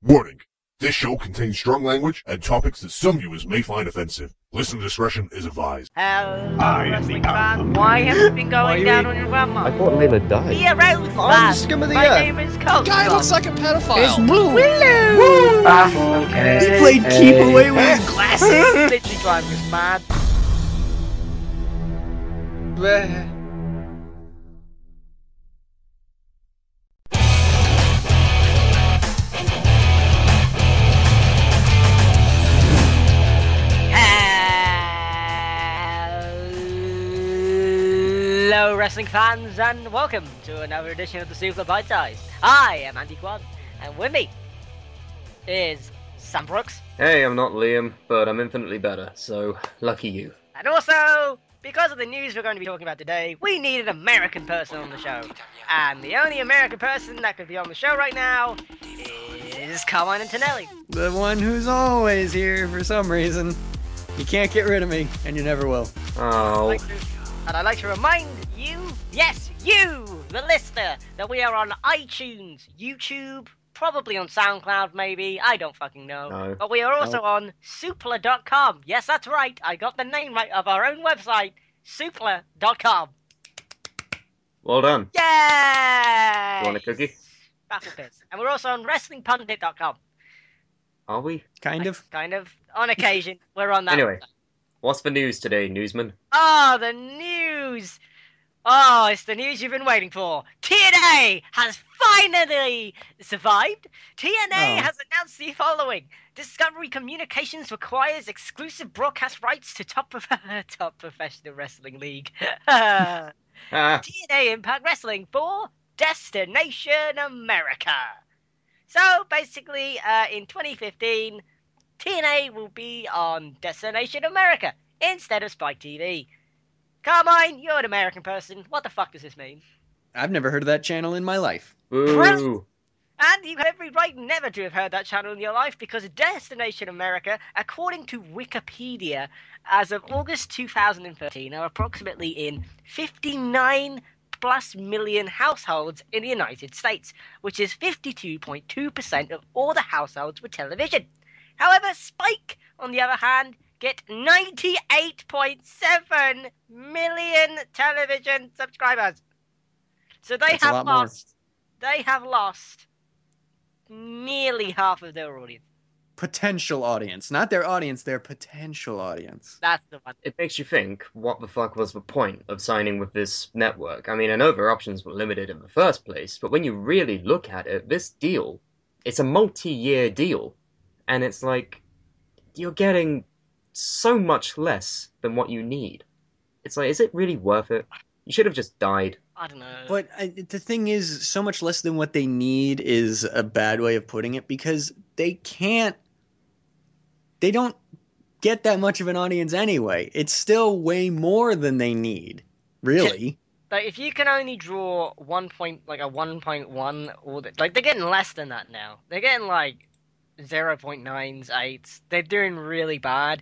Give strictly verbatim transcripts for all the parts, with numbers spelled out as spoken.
Warning. This show contains strong language and topics that some viewers may find offensive. Listener discretion is advised. Hello, I am wrestling the fan. Alpha Why have you been Why are going you down eat- on your grandma? I thought Layla died. Be a Rose I'm fan. the scum of the My earth. name is Coach. Guy looks like a pedophile. It's blue. Willow. Ah, okay. He played keep away with his Glasses. Literally driving us mad. Bleh. Hello, wrestling fans, and welcome to another edition of the Super Bite Size. I am Andy Quad, and with me is Sam Brooks, Hey, I'm not Liam, but I'm infinitely better, so lucky you. and also, because of the news we're going to be talking about today, we need an American person on the show. And the only American person that could be on the show right now is Carmine Antonelli. The one who's always here for some reason. You can't get rid of me, and you never will. Oh, Like to- And I'd like to remind you, yes, you, the listener, that we are on iTunes, YouTube, probably on SoundCloud, maybe. I don't fucking know. No. But we are also on Supla dot com. Yes, that's right. I got the name right of our own website, Supla dot com. well done. Yay! You want a cookie? Battle Pits. And we're also on Wrestling Pundit dot com. Are we? Kind of. Kind of. On occasion, we're on that. Anyway, what's the news today, newsman? Oh, the news! Oh, it's the news you've been waiting for. T N A has finally survived. T N A Oh. has announced the following. Discovery Communications requires exclusive broadcast rights to top, prof- top professional wrestling league. T N Ah, A Impact Wrestling for Destination America. So, basically, uh, in twenty fifteen, T N A will be on Destination America instead of Spike T V. Carmine, you're an American person. What the fuck does this mean? I've never heard of that channel in my life. boo. And you have every right never to have heard that channel in your life because Destination America, according to Wikipedia, as of August two thousand thirteen, are approximately in fifty-nine plus million households in the United States, which is fifty-two point two percent of all the households with television. However, Spike, on the other hand, get ninety-eight point seven million television subscribers. So they That's a have lot more. lost. They have lost nearly half of their audience. Potential audience. Not their audience, their potential audience. That's the one. It makes you think, what the fuck was the point of signing with this network? I mean, I know their options were limited in the first place, but when you really look at it, this deal, it's a multi-year deal. And it's like, you're getting so much less than what you need. It's like, is it really worth it? You should have just died. I don't know. But I, the thing is, so much less than what they need is a bad way of putting it because they can't. They don't get that much of an audience anyway. It's still way more than they need, really. Like, if you can only draw one point, like a one point one, or the, like they're getting less than that now. They're getting like zero point nines, eights. They're doing really bad.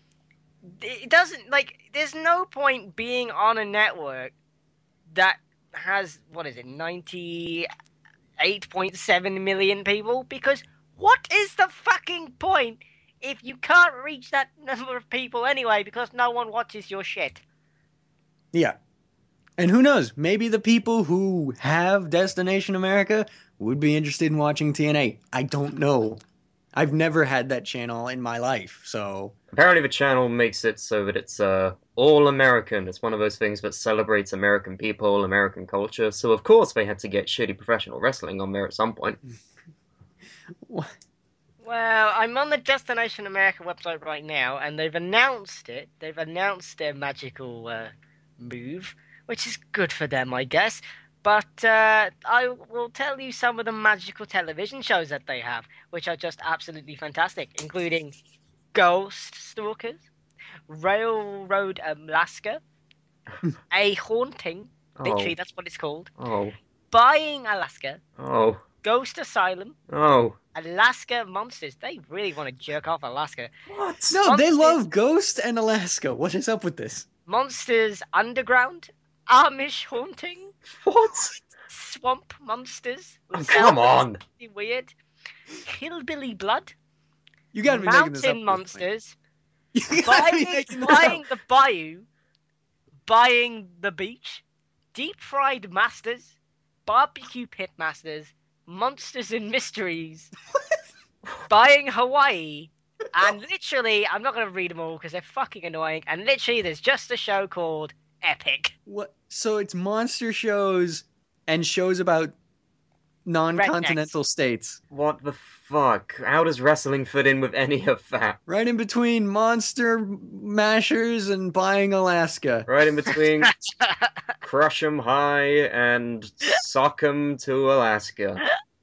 It doesn't like. There's no point being on a network that has what is it, ninety-eight point seven million people? Because what is the fucking point if you can't reach that number of people anyway? Because no one watches your shit. Yeah. And who knows? Maybe the people who have Destination America would be interested in watching T N A. I don't know. I've never had that channel in my life, so... Apparently the channel makes it so that it's uh, all American. It's one of those things that celebrates American people, American culture. So of course they had to get shitty professional wrestling on there at some point. What? Well, I'm on the Destination America website right now, and they've announced it. They've announced their magical uh, move, which is good for them, I guess. But uh, I will tell you some of the magical television shows that they have, which are just absolutely fantastic, including Ghost Stalkers, Railroad Alaska, A Haunting, literally Oh, that's what it's called, oh, Buying Alaska, oh, Ghost Asylum, oh. Alaska Monsters. They really want to jerk off Alaska. What? No, they Monsters- love Ghost and Alaska. What is up with this? Monsters Underground, Amish Haunting, What? Swamp Monsters. Oh, which come sounds on. really weird. Hillbilly Blood, You gotta be making this up. Mountain at this point. Monsters, You gotta be buying, making this buying up. the Bayou, buying the beach, Deep Fried Masters, Barbecue Pit Masters, Monsters and Mysteries, buying Hawaii, and literally, I'm not going to read them all because they're fucking annoying, and literally there's just a show called Epic. What? So it's monster shows and shows about non-continental states. What the fuck? How does wrestling fit in with any of that? Right in between Monster Mashers and Buying Alaska. Right in between Crush 'em High and Sock 'em to Alaska.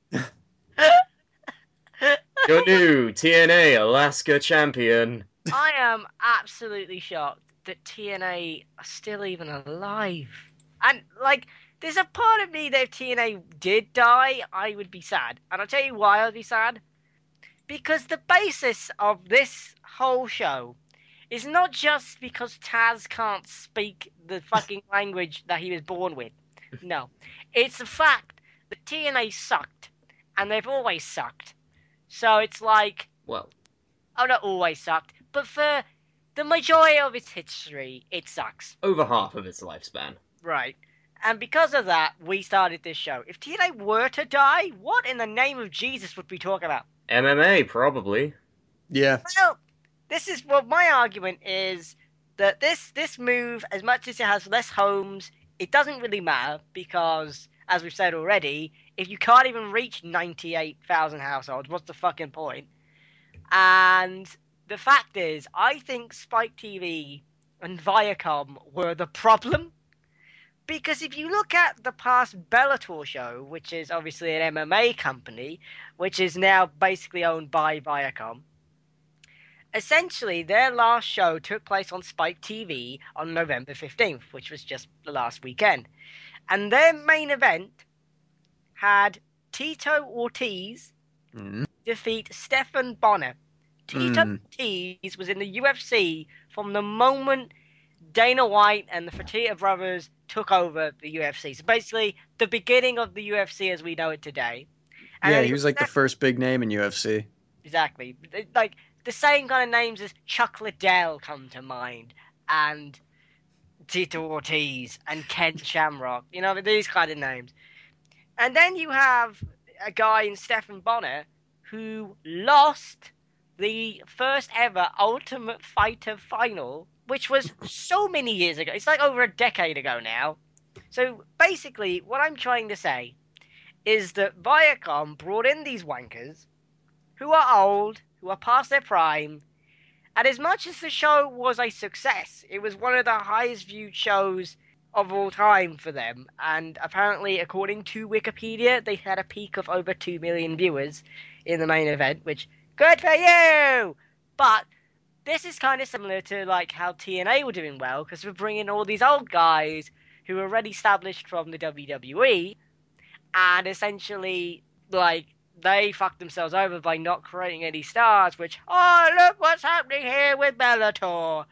Your new T N A Alaska champion. I am absolutely shocked that T N A are still even alive. And, like, there's a part of me that if T N A did die, I would be sad. And I'll tell you why I'd be sad. Because the basis of this whole show is not just because Taz can't speak the fucking language that he was born with. No. It's the fact that T N A sucked. And they've always sucked. So it's like... Well, Oh, not always sucked. But for the majority of its history, it sucks. over half of its lifespan. Right. And because of that, we started this show. If T N A were to die, what in the name of Jesus would we talk about? M M A, probably. Yeah. Well, this is well, my argument is that this this move, as much as it has less homes, it doesn't really matter because, as we've said already, if you can't even reach ninety-eight thousand households, what's the fucking point? And the fact is, I think Spike T V and Viacom were the problem. Because if you look at the past Bellator show, which is obviously an M M A company, which is now basically owned by Viacom, essentially their last show took place on Spike T V on November fifteenth, which was just the last weekend. And their main event had Tito Ortiz Mm. defeat Stephan Bonner. Tito Mm. Ortiz was in the U F C from the moment Dana White and the Fertitta brothers took over the U F C. So basically, the beginning of the U F C as we know it today. And Yeah, then he was like the first big name in U F C. Exactly. Like, the same kind of names as Chuck Liddell come to mind. And Tito Ortiz and Ken Shamrock. You know, these kind of names. And then you have a guy in Stephan Bonner who lost the first ever Ultimate Fighter final, which was so many years ago. It's like over a decade ago now. So basically, what I'm trying to say is that Viacom brought in these wankers who are old, who are past their prime, and as much as the show was a success, it was one of the highest viewed shows of all time for them, and apparently, according to Wikipedia, they had a peak of over two million viewers in the main event, which, good for you! But this is kind of similar to like how T N A were doing well, because we're bringing all these old guys who were already established from the W W E, and essentially, like, they fucked themselves over by not creating any stars, which, oh, look what's happening here with Bellator.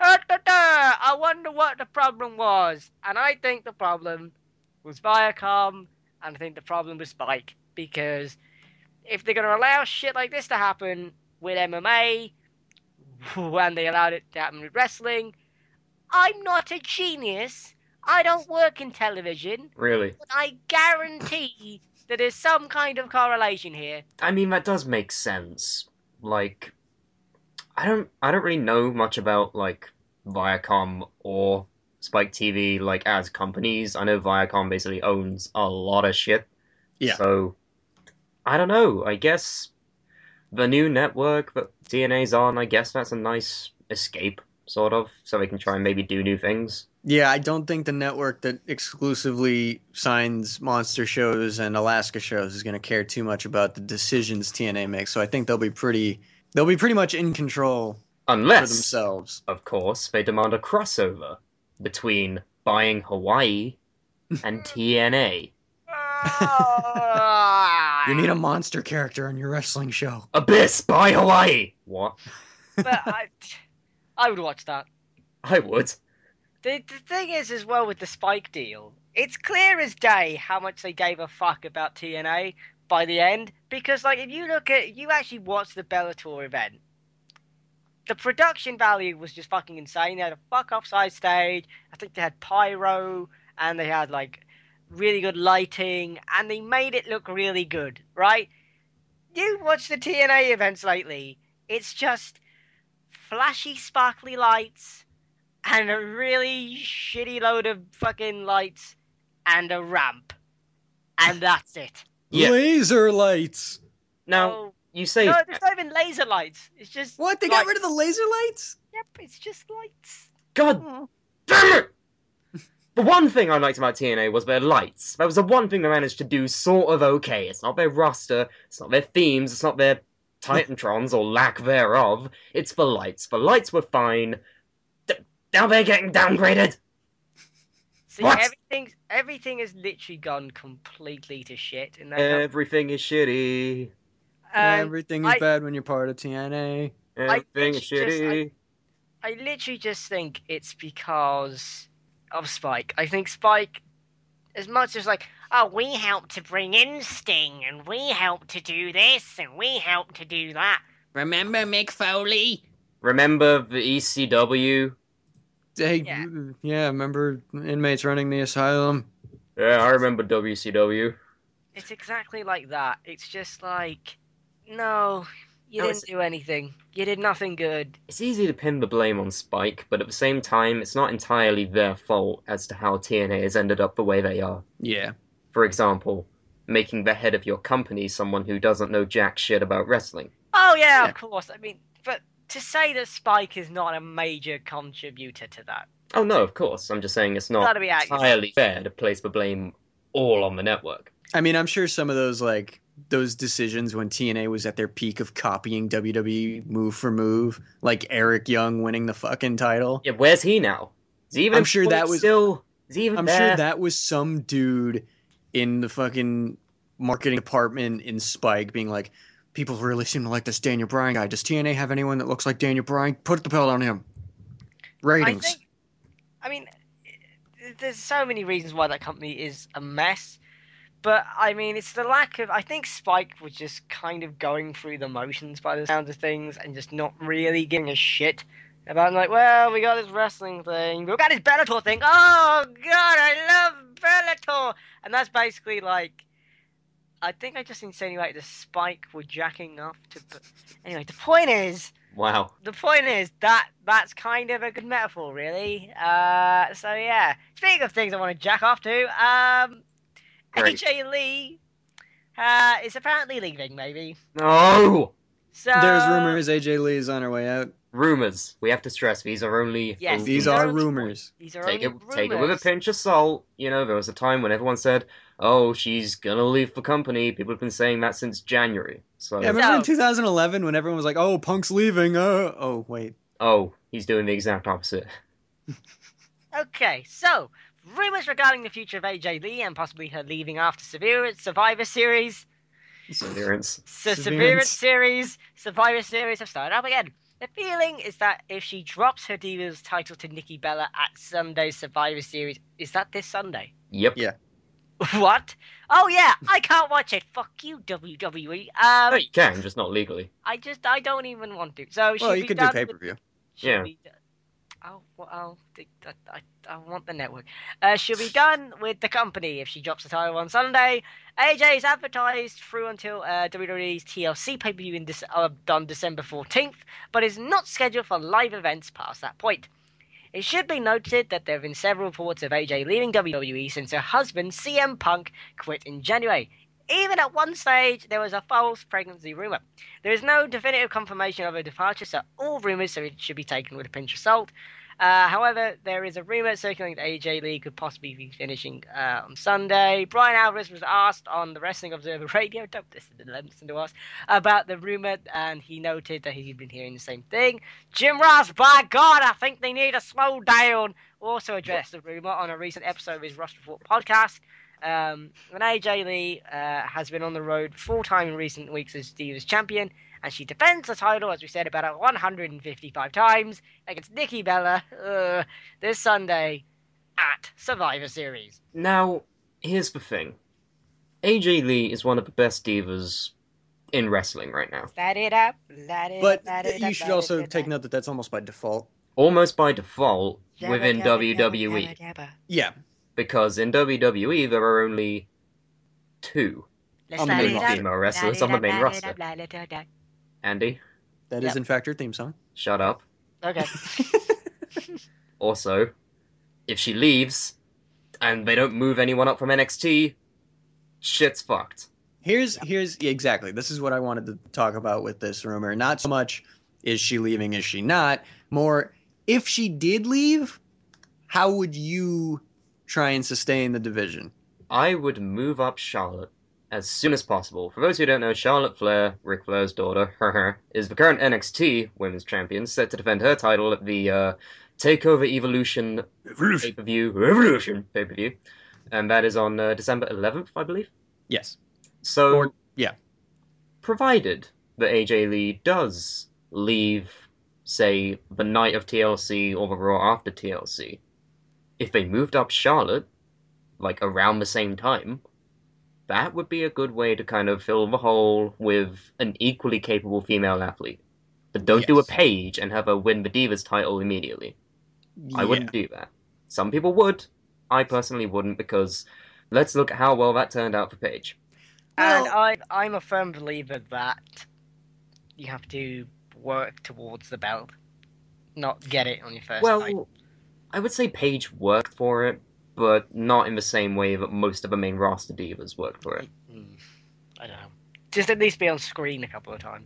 I wonder what the problem was. And I think the problem was Viacom, and I think the problem was Spike. Because if they're going to allow shit like this to happen with M M A, and they allowed it to happen with wrestling, I'm not a genius. I don't work in television. Really? But I guarantee that there's some kind of correlation here. I mean, that does make sense. Like, I don't, I don't really know much about like Viacom or Spike T V like as companies. I know Viacom basically owns a lot of shit. Yeah. So I don't know. I guess the new network that D N A's on, I guess that's a nice escape, sort of, so they can try and maybe do new things. Yeah, I don't think the network that exclusively signs monster shows and Alaska shows is going to care too much about the decisions T N A makes. So I think they'll be pretty, they'll be pretty much in control for Unless, themselves. of course, they demand a crossover between buying Hawaii and T N A. You need a monster character on your wrestling show. Abyss, buy Hawaii! What? But I, I would watch that. I would. The, the thing is, as well, with the Spike deal, it's clear as day how much they gave a fuck about T N A, by the end, because like if you look at, you actually watch the Bellator event, the production value was just fucking insane. They had a fuck off side stage. I think they had pyro and they had like really good lighting and they made it look really good, right? You watch the T N A events lately, it's just flashy, sparkly lights and a really shitty load of fucking lights and a ramp. And that's it. Yeah. Laser lights. Now, Oh, you say no, there's not even laser lights. It's just What? They lights. got rid of the laser lights? Yep, it's just lights. God Oh. damn it! The one thing I liked about T N A was their lights. That was the one thing they managed to do sort of okay. It's not their roster, it's not their themes, it's not their Titantrons or lack thereof. It's the lights. The lights were fine. D- now they're getting downgraded. See, What? everything everything has literally gone completely to shit in that. Everything is shitty. and Everything is I- bad when you're part of T N A. Everything is literally just- shitty. I literally just think it's because of Spike. I think Spike, as much as like, oh, we helped to bring in Sting, and we helped to do this, and we helped to do that. Remember Mick Foley? Remember the E C W? Hey, Yeah. yeah, remember inmates running the asylum? Yeah, I remember W C W. It's exactly like that. It's just like, no, you No, didn't it's- do anything. You did nothing good. It's easy to pin the blame on Spike, but at the same time, it's not entirely their fault as to how T N A has ended up the way they are. Yeah. For example, making the head of your company someone who doesn't know jack shit about wrestling. Oh yeah, Yeah. of course. I mean, but to say that Spike is not a major contributor to that, Oh no, of course, I'm just saying it's not gotta be accurate. entirely fair to place the blame all on the network. I mean, I'm sure some of those, like, those decisions when T N A was at their peak of copying W W E move for move, like Eric Young winning the fucking title. Yeah, where's he now? Is he even I'm sure that was- still? Is he even I'm there? sure that was some dude in the fucking marketing department in Spike being like, people really seem to like this Daniel Bryan guy. Does T N A have anyone that looks like Daniel Bryan? Put the belt on him. Ratings. I think, I mean, there's so many reasons why that company is a mess. But, I mean, it's the lack of... I think Spike was just kind of going through the motions by the sounds of things and just not really giving a shit about, like, well, we got this wrestling thing. We got this Bellator thing. Oh, God, I love Bellator. And that's basically, like... I think I just insinuated that Spike were jacking off to... Anyway, the point is... Wow. The point is that that's kind of a good metaphor, really. Uh, so yeah. Speaking of things I want to jack off to, um, Great. A J Lee uh, is apparently leaving. Maybe. No! So There's rumors A J Lee is on her way out. Rumors. We have to stress these are only. Yes, These these are only- rumors. These are Take it, only take it with a rumors. pinch of salt. You know, there was a time when everyone said, "Oh, she's gonna leave the company." People have been saying that since January. So, Yeah, remember in So- two thousand eleven when everyone was like, "Oh, Punk's leaving." Uh, oh, wait. oh, he's doing the exact opposite. Okay, so rumors regarding the future of A J Lee and possibly her leaving after Severe Survivor Series. Clearance. So Severance. Severance Series, Survivor Series have started up again. The feeling is that if she drops her Divas title to Nikki Bella at Sunday's Survivor Series, is that this Sunday? Yep. Yeah. What? Oh yeah, I can't watch it. Fuck you, W W E. Um, No, you can, just not legally. I just I don't even want to. So she'll Well, you be could do done pay with- per view. she'll Yeah. be do- Oh, well, oh, the- I, I, I want the network. Uh, she'll be done with the company if she drops the title on Sunday. A J is advertised through until uh, W W E's T L C pay-per-view in Dec- uh, on December fourteenth, but is not scheduled for live events past that point. It should be noted that there have been several reports of A J leaving W W E since her husband, C M Punk, quit in January. Even at one stage, there was a false pregnancy rumor. There is no definitive confirmation of her departure, so all rumors, so it should be taken with a pinch of salt. Uh, however, there is a rumor circulating that A J Lee could possibly be finishing uh, on Sunday. Brian Alvarez was asked on the Wrestling Observer Radio, don't listen to them, listen to us, about the rumor, and he noted that he'd been hearing the same thing. Jim Ross, by God, I think they need to slow down, also addressed the rumor on a recent episode of his Ross Report podcast. Um, and A J Lee uh, has been on the road full-time in recent weeks as Divas champion, and she defends the title, as we said, about one hundred fifty-five times against Nikki Bella uh, this Sunday at Survivor Series. Now, here's the thing. A J Lee is one of the best divas in wrestling right now. Light it up, light it But up, light th- it you up, should light also it up, take light- note that that's almost by default. Almost by default Yabba, within yabba, W yabba, W E. yabba, yabba. Yeah. Because in W W E there are only two Let's On the light main it roster. up, female light wrestlers it on the up, main light it roster. up, light it up, light- Andy, That is Yep. in fact your theme song. shut up. Okay. Also, if she leaves and they don't move anyone up from N X T, shit's fucked. Here's here's yeah, exactly. This is what I wanted to talk about with this rumor. Not so much is she leaving, is she not? More, if she did leave, how would you try and sustain the division? I would move up Charlotte as soon as possible. For those who don't know, Charlotte Flair, Ric Flair's daughter, is the current N X T Women's Champion, set to defend her title at the uh, Takeover Evolution pay-per-view, Revolution pay-per-view, and that is on uh, December eleventh, I believe. Yes. So, Or- yeah. provided that A J Lee does leave, say, the night of T L C or the Raw after T L C, if they moved up Charlotte, like around the same time, that would be a good way to kind of fill the hole with an equally capable female athlete. But don't do a Yes. Paige and have her win the Divas title immediately. I Yeah. wouldn't do that. Some people would. I personally wouldn't, because let's look at how well that turned out for Paige. And Well- I, I'm a firm believer that you have to work towards the belt, not get it on your first Well, night. I would say Paige worked for it, but not in the same way that most of the main roster divas worked for it. Hmm, I don't know. Just at least be on screen a couple of times.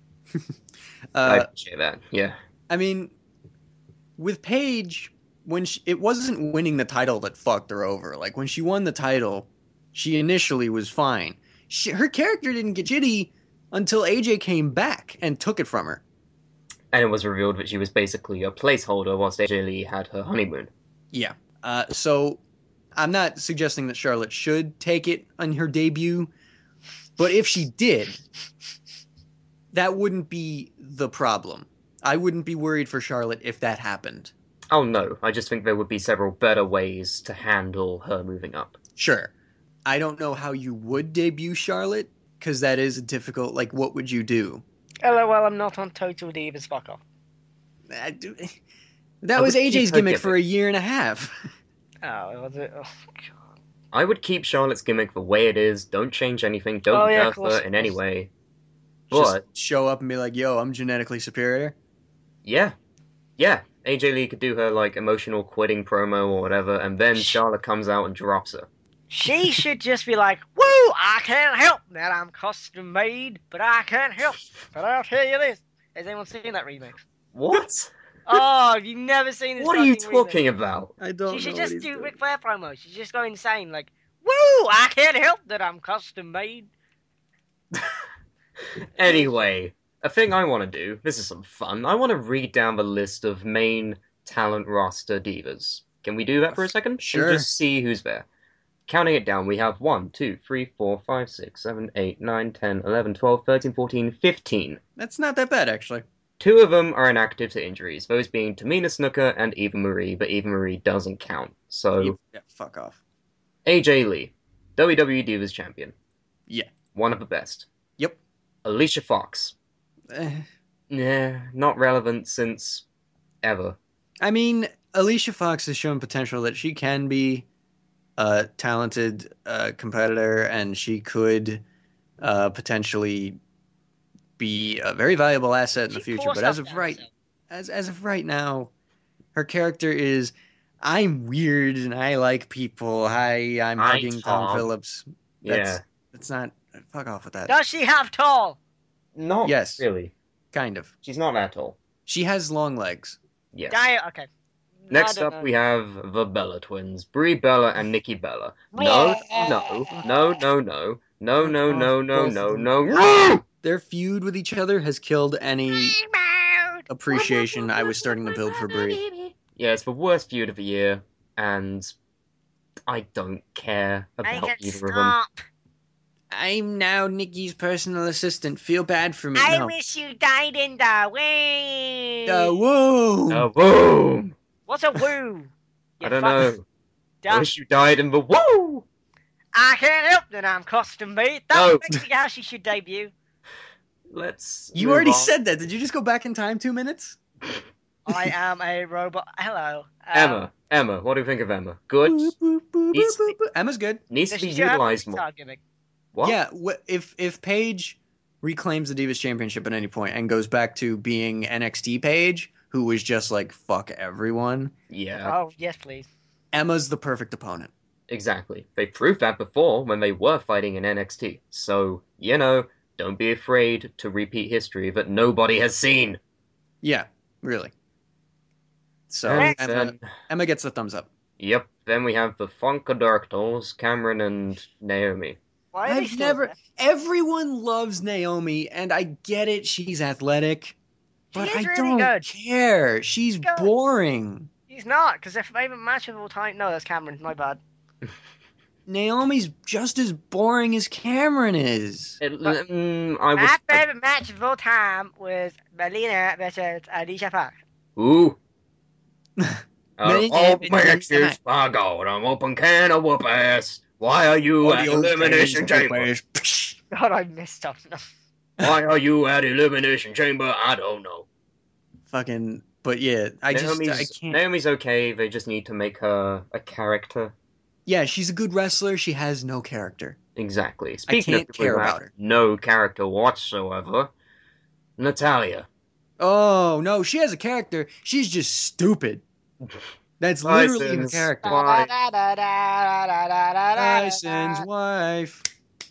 I Uh, appreciate that. Yeah. I mean, with Paige, when she, it wasn't winning the title that fucked her over. Like when she won the title, she initially was fine. She, her character didn't get shitty until A J came back and took it from her. And it was revealed that she was basically a placeholder whilst A J Lee had her honeymoon. Yeah. Uh, so I'm not suggesting that Charlotte should take it on her debut, but if she did, that wouldn't be the problem. I wouldn't be worried for Charlotte if that happened. Oh no, I just think there would be several better ways to handle her moving up. Sure. I don't know how you would debut Charlotte, because that is a difficult, like, what would you do? LOL, I'm not on Total Divas, fuck off. I do- That I was would A J's keep her gimmick gimmick. for a year and a half. Oh, was it? Oh, God. I would keep Charlotte's gimmick the way it is, don't change anything, don't Oh, yeah, of nerf course, her of in any course. way. Just But, show up and be like, yo, I'm genetically superior. yeah. Yeah, A J Lee could do her, like, emotional quitting promo or whatever, and then Charlotte comes out and drops her. She should just be like, woo, I can't help that I'm custom made, but I can't help. But I'll tell you this. Has anyone seen that remix? What? Oh, have you never seen this What are you fucking talking remix? about? I don't She should know what just he's do doing. Ric Flair promos. She just go insane, like, woo, I can't help that I'm custom made. Anyway, a thing I want to do, this is some fun, I want to read down the list of main talent roster divas. Can we do that for a second? Sure. And just see who's there. Counting it down, we have one, two, three, four, five, six, seven, eight, nine, ten, eleven, twelve, thirteen, fourteen, fifteen. That's not that bad, actually. Two of them are inactive to injuries, those being Tamina Snuka and Eva Marie, but Eva Marie doesn't count. So, Yeah, fuck off. A J Lee, W W E Divas Champion. Yeah. One of the best. Yep. Alicia Fox. Eh, Nah, not relevant since ever. I mean, Alicia Fox has shown potential that she can be a talented uh, competitor, and she could uh, potentially be a very valuable asset in the She future. forced But as herself of down right, herself. as as of right now, her character is, I'm weird and I like people. Hi, I'm Hi, hugging Tom Tom. Phillips. Yeah. That's, that's not. Fuck off with that. Does she have tall? Not Yes. really. Kind of. She's not that tall. She has long legs. Yes. Di- okay. Next I don't up, know. we have the Bella twins, Brie Bella and Nikki Bella. No, no, no, no, no, no, no, no, no, no, no, no. Their feud with each other has killed any appreciation I was starting to build for Brie. Yeah, it's the worst feud of the year, and I don't care Make about it either of them. stop. I'm now Nikki's personal assistant. Feel bad for me. I no. wish you died in the way. Uh, whoa. Uh, boom! What's a woo? I You don't fuck- know. I Da- wish you died in the woo! I can't help that I'm custom made. That's No. basically how she should debut. Let's. You move already on. said that. Did you just go back in time two minutes? I am a robot. Hello. Um, Emma. Emma. What do you think of Emma? Good. Boop, boop, boop, Needs- boop, boop, boop. Emma's good. Needs to Does be she still have a utilized more. guitar gimmick? What? Yeah, wh- if if Paige reclaims the Divas Championship at any point and goes back to being N X T Paige, who was just like fuck everyone, Yeah. Oh, yes, please. Emma's the perfect opponent. Exactly. They proved that before when they were fighting in N X T. So, you know, don't be afraid to repeat history that nobody has seen. Yeah, really. So And Emma, then, Emma gets the thumbs up. yep, then we have the Funkadorktals, Cameron and Naomi. Why are they I've still never. there? Everyone loves Naomi, and I get it. She's athletic, but is I really don't good. care. She's Good. boring. He's not, because their favorite match of all time. No, that's Cameron. My bad. Naomi's just as boring as Cameron is. It, But- mm, I was. My favorite match of all time was Melina versus Alicia Fox. Ooh. Many- Uh, oh, many- matches, by God, I'm open can of whoop ass. Why are you at Elimination Chamber? God, I missed up. Why are you at Elimination Chamber? I don't know. Fucking, but yeah, I just Naomi's, I can't. Naomi's okay, they just need to make her a character. Yeah, she's a good wrestler. She has no character. Exactly. Speaking can't of people care who have about her. no character whatsoever, Natalia. Oh no, she has a character. She's just stupid. That's literally her Tyson's character. wife. Tyson's wife.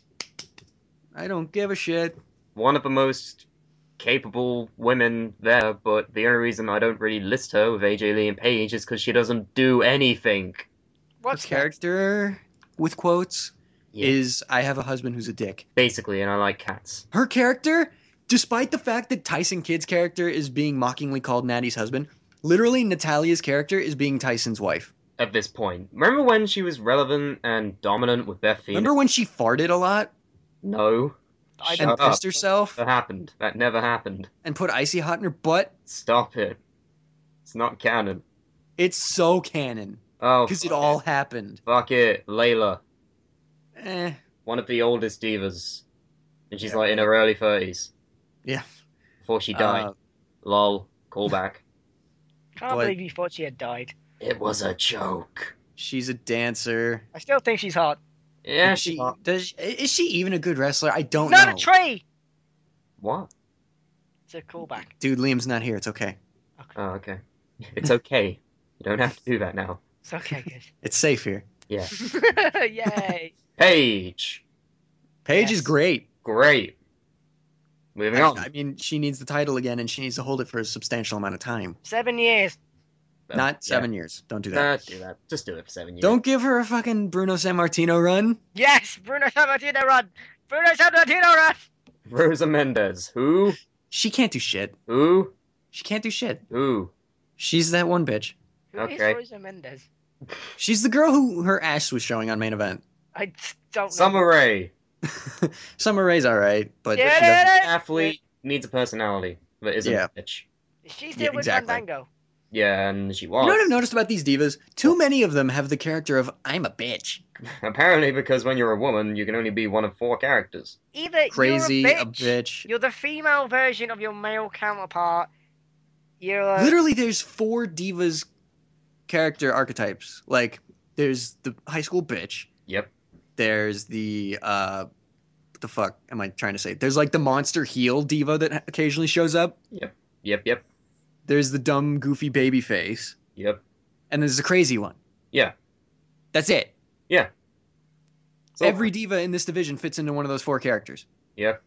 I don't give a shit. One of the most capable women there, but the only reason I don't really list her with A J Lee and Paige is because she doesn't do anything. What's Her that? character, with quotes, Yeah. is I have a husband who's a dick. Basically, and I like cats. Her character, despite the fact that Tyson Kidd's character is being mockingly called Natty's husband, literally Natalia's character is being Tyson's wife. At this point. Remember when she was relevant and dominant with Beth Phoenix? Remember when she farted a lot No. I and Shut don't. up. pissed herself That happened. That never happened. and put icy hot in her butt? Stop it. It's not canon. It's so canon Oh, because it fuck all happened. Fuck it. Layla. Eh, One of the oldest divas. And she's Yeah. like in her early thirties. yeah. Before she died. Uh, Lol. Callback. Can't But- believe you thought she had died. It was a joke. she's a dancer. I still think she's hot. Yeah, Is she. she does is she even a good wrestler? I don't Not know. a tree. What? It's a callback. Dude, Liam's not here. It's okay. Oh, okay. It's okay. You don't have to do that now. It's okay, good. It's safe here. Yeah. Yay. Paige. Paige is Yes. great. Great. Moving on. I mean, she needs the title again, and she needs to hold it for a substantial amount of time. Seven years. Not Yeah. seven years. Don't do that. Nah, do that. Just do it for seven years. Don't give her a fucking Bruno San Martino run. Yes, Bruno Sammartino run. Bruno Sammartino run. Rosa Mendez. Who? She can't do shit. Who? She can't do shit. Who? She's that one bitch. Who is Okay. Rosa Mendez? She's the girl who her ass was showing on main event. I d- don't know. Summer Rae. Summer Rae's alright, but Yeah, she doesn't- yeah, yeah. Athlete needs a personality that isn't Yeah. a bitch. Is she still Yeah, with exactly. Fandango? Yeah, and she You know what was. I've noticed about these divas? Too many of them have the character of I'm a bitch. Apparently, because when you're a woman, you can only be one of four characters. Either Crazy, you're a a bitch, bitch. you're the female version of your male counterpart. You're a... Literally, there's four divas character archetypes. Like, there's the high school bitch. Yep. There's the uh, what the fuck am I trying to say? There's like the monster heel diva that occasionally shows up. Yep, yep, There's the dumb, goofy baby face, yep. and there's the crazy one. Yeah. That's it. So, Every diva in this division fits into one of those four characters. Yep.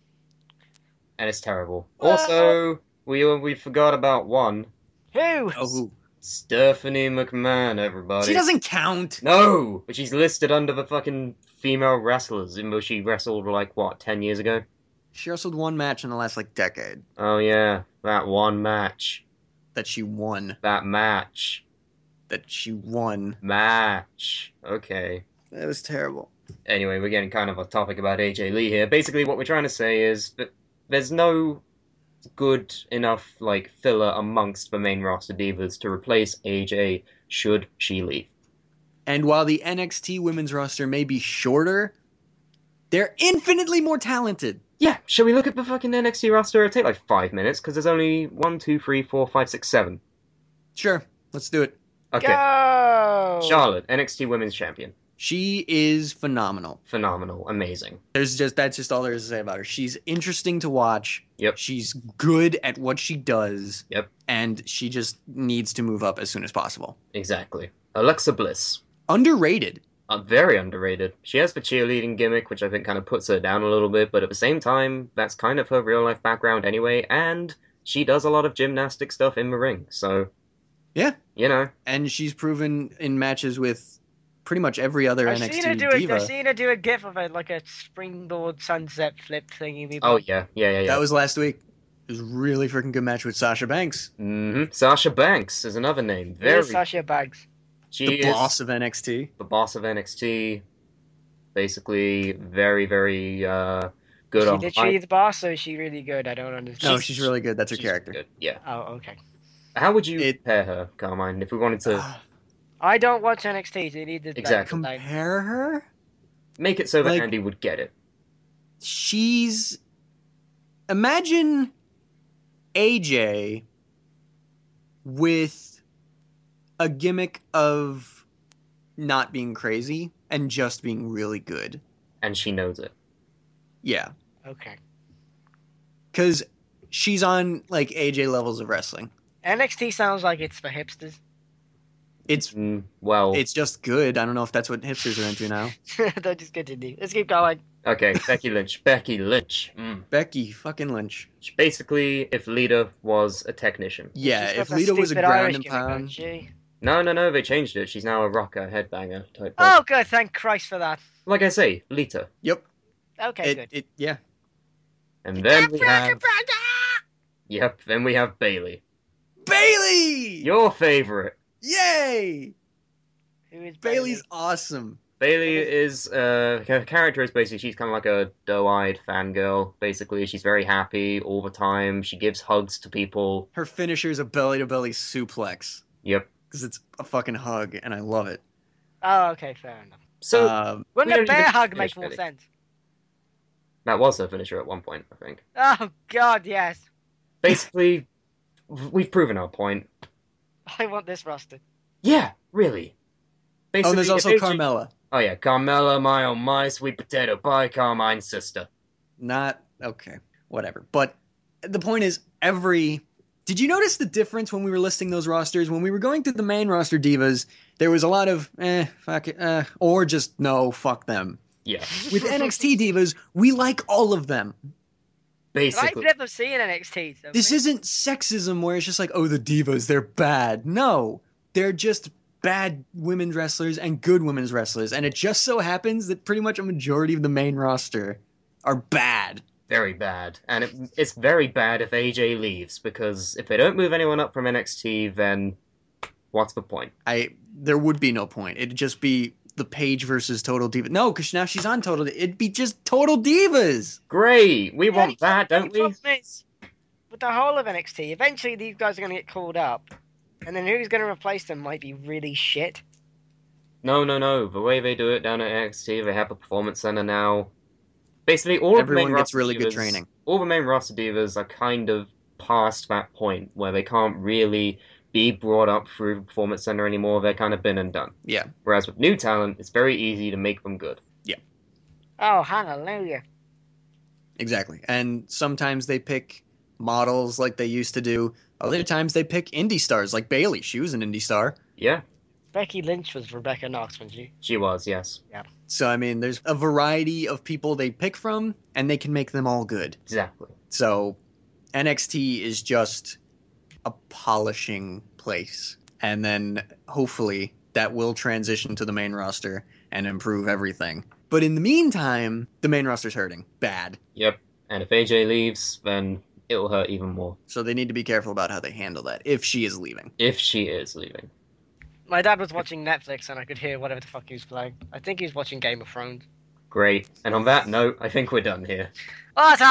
And it's terrible. Well- Also, we we forgot about one. Who? Oh, who? Stephanie McMahon, everybody. She doesn't count. No! But she's listed under the fucking female wrestlers, even though she wrestled, like, what, ten years ago? She wrestled one match in the last like decade Oh, yeah. That one match. that she won. That match. That she won. Match. Okay. That was terrible. Anyway, we're getting kind of off topic about A J Lee here. Basically, what we're trying to say is that there's no good enough, like, filler amongst the main roster divas to replace A J should she leave. And while the N X T women's roster may be shorter, they're infinitely more talented. Yeah, shall we look at the fucking N X T roster? It'll take like five minutes, because there's only one, two, three, four, five, six, seven. Sure, let's do it. Okay. Go! Charlotte, N X T Women's Champion. She is phenomenal. Phenomenal. Amazing. There's just that's just all there is to say about her. She's interesting to watch. Yep. She's good at what she does. Yep. And she just needs to move up as soon as possible. Exactly. Alexa Bliss. Underrated. Uh, very underrated. She has the cheerleading gimmick, which I think kind of puts her down a little bit, but at the same time, that's kind of her real-life background anyway, and she does a lot of gymnastic stuff in the ring, so... Yeah. You know. And she's proven in matches with pretty much every other I've N X seen T her do a, diva. I've seen her do a gif of it, like a springboard sunset flip thingy. Oh, yeah. Yeah, yeah, yeah. That was last week. It was a really freaking good match with Sasha Banks. Mm-hmm. Sasha Banks is another name. Very... Here's Sasha Banks. She The is boss of N X T. the boss of N X T. Basically, very, very uh, good Is she on the literally mic. the boss, or is she really good? I don't understand. No, she's really good. That's her She's character. good. Yeah. Oh, okay. How would you It- compare her, Carmine, if we wanted to Ah, I don't watch N X T, so you need to like, Exactly. like, compare her? make it so that Like- Andy would get it? She's... Imagine A J with a gimmick of not being crazy and just being really good. And she knows it. Yeah. Okay. Because she's on, like, A J levels of wrestling. N X T sounds like it's for hipsters. It's Mm, well, it's just good. I don't know if that's what hipsters are into now. Don't just continue. Let's keep going. okay, Becky Lynch. Becky Lynch. Mm. Becky fucking Lynch. She basically, if Lita was a technician. Yeah, She's got if that Lita was a stupid ground Irish and gimmick, hasn't pound. she? No, no, no, they changed it. She's now a rocker, headbanger type. Oh, person. good. Thank Christ for that. Like I say, Lita. Yep. Okay, It, good. it yeah. And then we have. Yep, then we have Bailey. Bailey! Your favorite. Yay! Who is Bailey's awesome. Bailey is, uh, her character is basically, she's kind of like a doe-eyed fangirl, basically. She's very happy all the time. She gives hugs to people. Her finisher is a belly to belly suplex. Yep. Because it's a fucking hug, and I love it. Oh, okay, fair enough. So, um, Wouldn't we a don't bear even hug finish, make more really. sense? that was her finisher at one point, I think. Oh, God, yes. Basically, we've proven our point. I want this roster. Yeah, really. Basically, oh, there's if also A J Carmella. Oh yeah, Carmella, my oh my, sweet potato pie, Carmine's sister. Not okay, whatever. But the point is, every. Did you notice the difference when we were listing those rosters? When we were going through the main roster divas, there was a lot of eh, fuck it, eh, or just no, fuck them. Yeah, With N X T divas, we like all of them. But I've basically. never seen N X T. So This isn't sexism where it's just like, oh, the divas, they're bad. No, they're just bad women's wrestlers and good women's wrestlers. And it just so happens that pretty much a majority of the main roster are bad. Very bad. And it, it's very bad if A J leaves, because if they don't move anyone up from N X T, then what's the point? I There would be no point. It'd just be the Page versus Total Diva. No, because now she's on Total Diva. It'd be just Total Divas. Great! We Yeah, want that, the don't we? problem is, with the whole of N X T, eventually these guys are going to get called up, and then who's going to replace them might be really shit. No, no, no. The way they do it down at N X T, they have a performance center now. Basically, all of Everyone the main gets roster really good divas- training. All the main roster divas are kind of past that point where they can't really be brought up through the performance center anymore. They're kind of been and done. Yeah. Whereas with new talent, it's very easy to make them good. Oh, hallelujah. Exactly. And sometimes they pick models like they used to do. Other times they pick indie stars like Bailey. She was an indie star. Yeah, Becky Lynch was Rebecca Knox, wasn't she? she was, yes. So, I mean, there's a variety of people they pick from, and they can make them all good. Exactly. So, N X T is just a polishing place. And then, hopefully, that will transition to the main roster and improve everything. But in the meantime, the main roster's hurting. Bad. Yep. And if A J leaves, then it'll hurt even more. So they need to be careful about how they handle that, if she is leaving. If she is leaving. My dad was watching Netflix and I could hear whatever the fuck he was playing. I think he was watching Game of Thrones. Great. And on that note, I think we're done here. Awesome!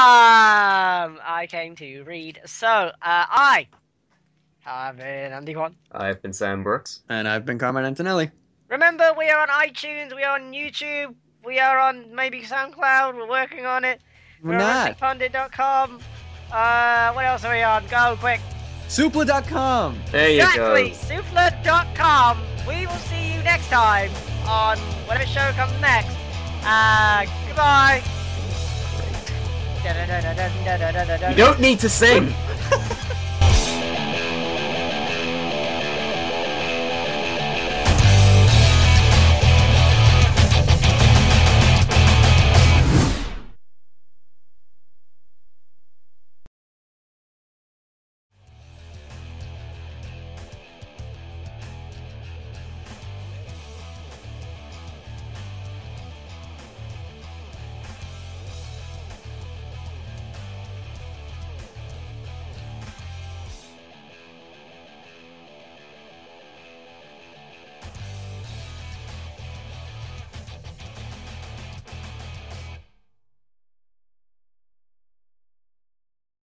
I came to read. So, uh, I have been Andy Quan. I've been Sam Brooks. And I've been Carmine Antonelli. Remember, we are on iTunes, we are on YouTube, we are on maybe SoundCloud, we're working on it. We're We're on not. wrestling pundit dot com. Uh, what else are we on? Go, quick. Supla dot com. There you Exactly, go. Soufla dot com. We will see you next time on whatever show comes next. Uh, goodbye. You don't need to sing.